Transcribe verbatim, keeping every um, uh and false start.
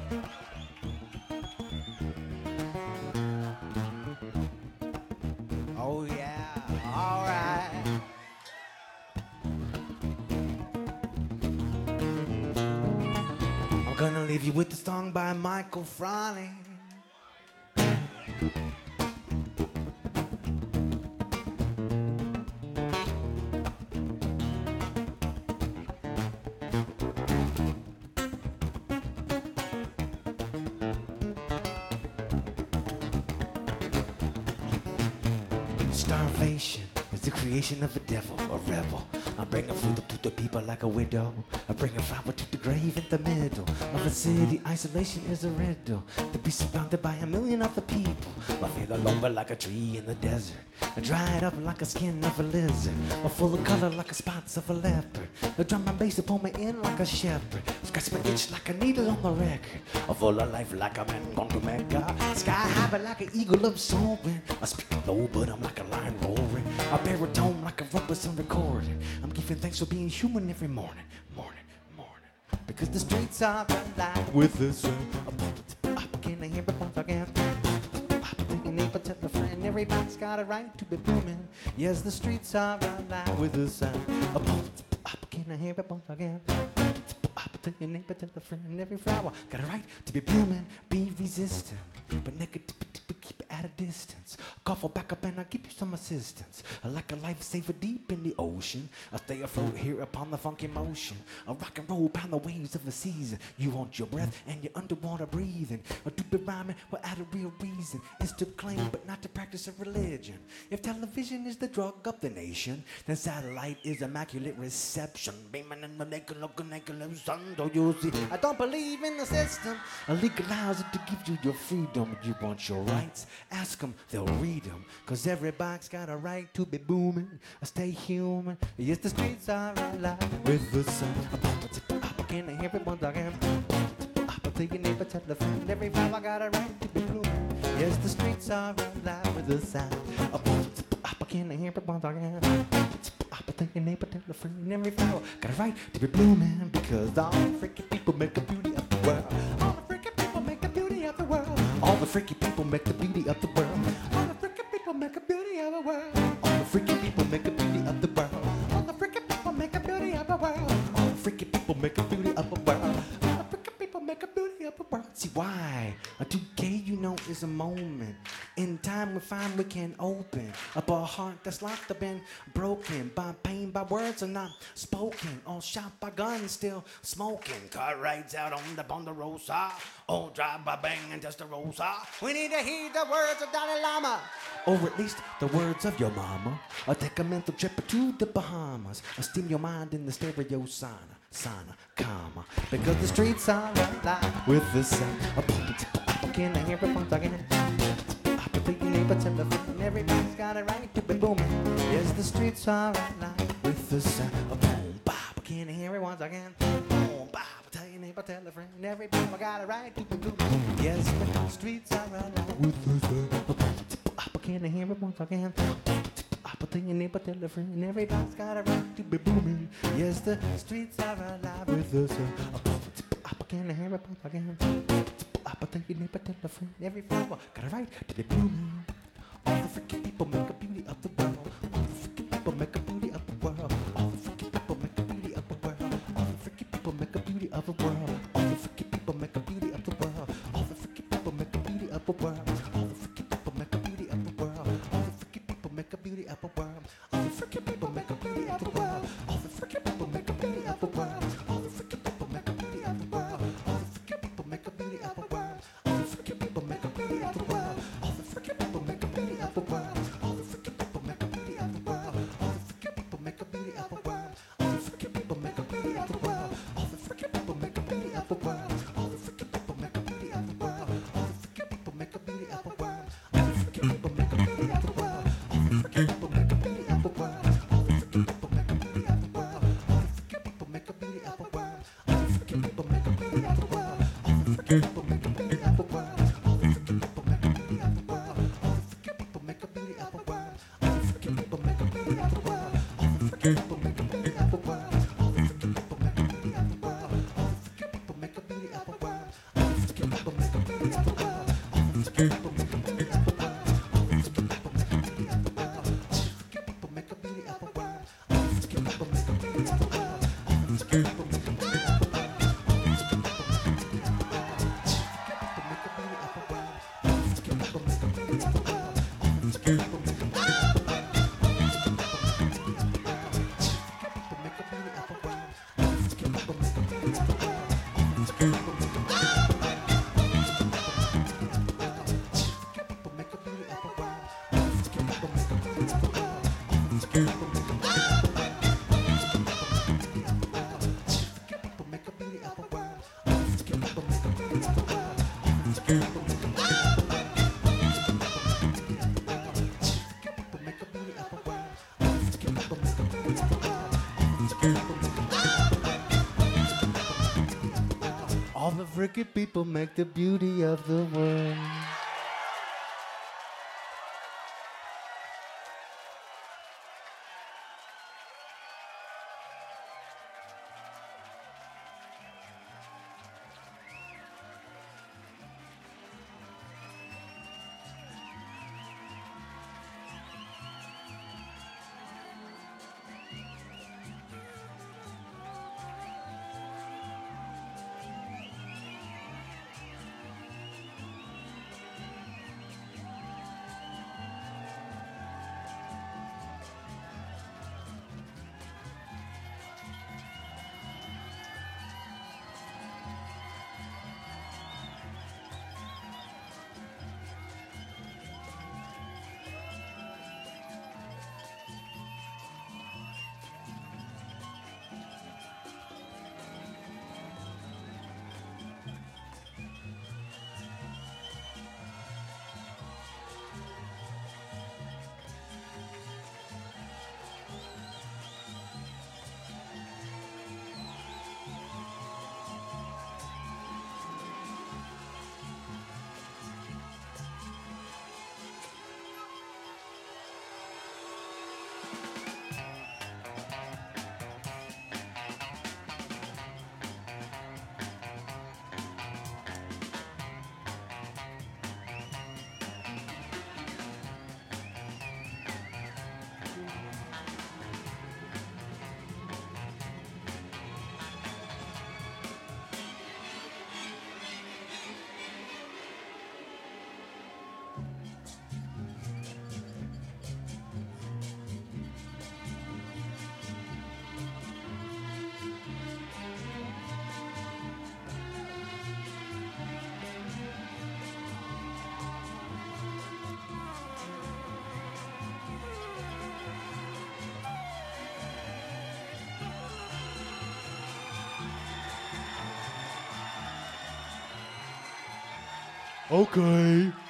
Oh yeah, all right. I'm gonna leave you with the song by Michael Froning. Starvation is the creation of a devil, a rebel. I'm bringing food up to the people like a widow. I bring a flower to the grave in the middle of a city. Isolation is a riddle. To be surrounded by a million other people. I feel alone but like a tree in the desert. I dried up like a skin of a lizard. I'm full of color like a spots of a leopard. I drum my bass to pull me in like a shepherd. Scratch my itch like a needle on the record. I'm full of life like a man gone to Mecca. Sky high but like an eagle of soaring. I speak low but I'm like a lion roaring. I baritone like a Robertson recording. I'm giving thanks for being human every morning, morning, morning. Because the streets are alive with the sun. Can I hear it once again? Taking neighbor, tell a friend, everybody's got a right to be booming. Yes, the streets are alive with the sun. Can I hear it once again? Taking neighbor, tell a friend, every flower got a right to be blooming. Be resistant, but negativity keep it at a distance. Call for backup and I'll give you some assistance. Like a lifesaver deep in the ocean, I stay afloat here upon the funky motion. I rock and roll pound the waves of the season. You want your breath and your underwater breathing. I do be rhyming without a real reason. It's to claim but not to practice a religion. If television is the drug of the nation, then satellite is immaculate reception. Beaming in the naked looking naked sun. Don't you see? I don't believe in the system. I legalize it to give you your freedom. You want your rights? Ask them, they'll read them. Cause everybody's got a right to be booming. I stay human. Yes, the streets are alive with the sun. Can I hear it once again? Take your neighbor, tell a friend. Every time I got a right to be blooming. Yes, the streets are alive with the sun. Can I hear it once again? Take your neighbor, tell a friend. Every flower got a right to be blooming. Because all the freaky people make the beauty of the world. All the freaky people make the beauty of the world. All the freaky people make the beauty of the world. All the freaky people make a beauty of the world. All the freaky people make a beauty of the world. All the freaky people make a beauty of the world. All the freaky people make a beauty of the world. All the freaky people make a beauty of the world. See why? A two K, you know, is a moment. In time we find we can open up a heart that's locked up and broken by pain, by words are not spoken. All shot by guns, still smoking. Car rides out on the Ponderosa. All drive by bang and Testarossa. We need to hear the words of Dalai Lama. Or at least the words of your mama. Or take a mental trip to the Bahamas. Or steam your mind in the stereo sauna. Sauna, karma. Because the streets are alive with the sun. Can I hear it once again? Take your neighbor, tell a friend, everybody's got a right to be booming. Yes, the streets are alive with the sound of boom, bop. Can I hear it once again? Boom, bop. Tell your neighbor, tell a friend, everybody got a right to be booming. Yes, the streets are alive with the sound of boom, bop. Can I hear it once again? Tell your neighbor, tell a friend, everybody's got a right to be booming. Yes, the streets are alive with the sound of boom, bop. Can I hear it once again? But take your neighbor, tell a friend, every flower got a right to be blooming. All the freaky people make a beauty of the world. All the freaky people make a beauty of the world. All the freaky people make a beauty of the world. All the freaky people make a beauty of the world. All the freaky people make a beauty of the world. All the freaky people make a beauty of the world. All the freaky people make a beauty of the world. All the freaky people make a beauty of the world. All the freaky people make a beauty of the world. All the freaky people make a beauty of the world. All the freaky people make a beauty of the world. All the freaky people make a beauty of the world. All the freaky people make a beauty of the world. All the freaky people make a beauty of the world. All the freaky people make a beauty of the world. All the freaky people make a beauty of the world. All the freaky people make a beauty of the world. All the freaky people make a beauty of the world. All the freaky people make a beauty of the world. All the freaky people make a beauty of the world. All the freaky people make a beauty of the world. All the freaky people make a beauty of the world. All the freaky people make a beauty of the world. All the freaky people make a beauty of the world. All the freaky people make a beauty of the world. All the freaky people make a beauty of the world. All the freaky people make a beauty of the world. All the freaky people make a beauty of the world. All the freaky people make a beauty of the world. All the freaky people make a beauty of the world. All the freaky people make a beauty of the world. All the freaky people make a beauty of the world. All the freaky All the wicked people make the beauty of the world. Okay.